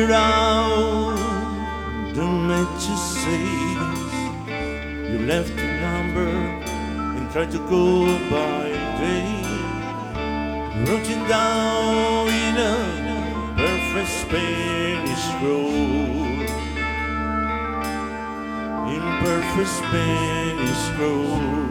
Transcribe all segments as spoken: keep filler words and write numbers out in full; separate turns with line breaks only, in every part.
out the messages. You left a number and tried to call by day. Writing down in a perfect Spanish road. In perfect Spanish road.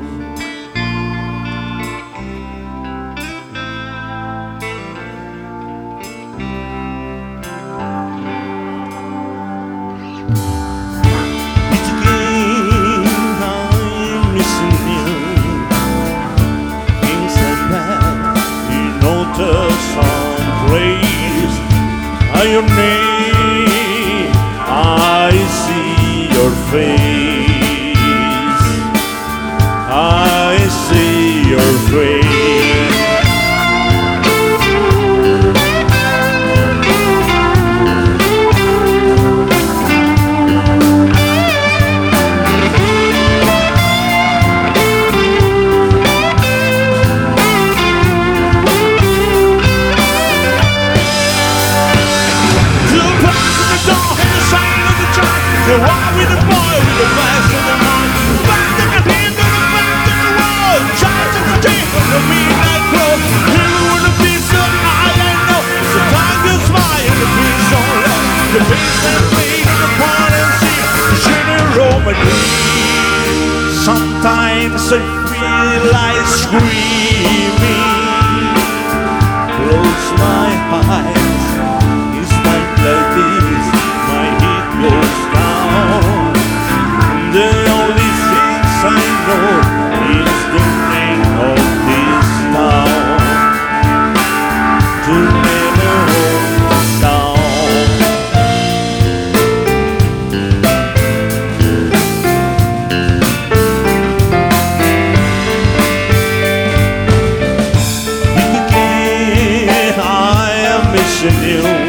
Some place by your name, I see your face. I see your face. The one with the boy with the flash of the mind. Back in the hand of the back in the wall. Child of the day from the midnight crow. He wouldn't be so high, I know. The time goes by and the beats on low. The beats that played in the pond and sea. The shooter roll my dreams. Sometimes I feel like screaming. Close my eyes. It's like this. My head goes down. The only things I know is the name of this town. To never hold us down. Again, I am missing you.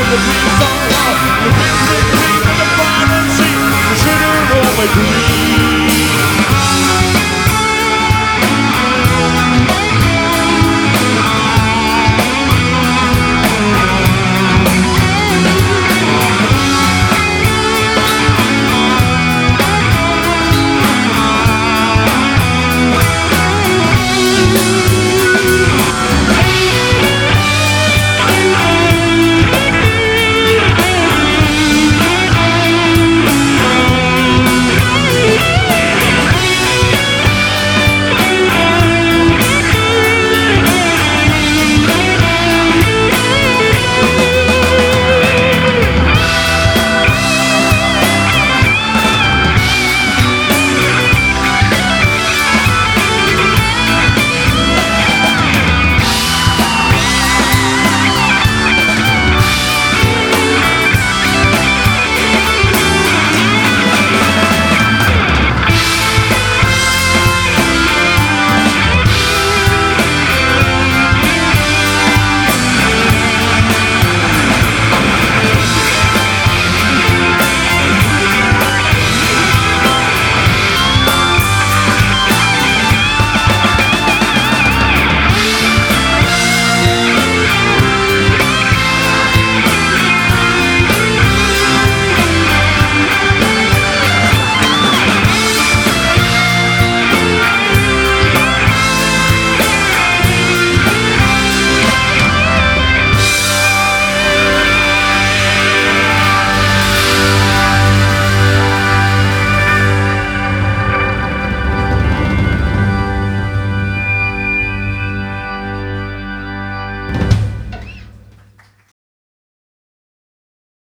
My dream.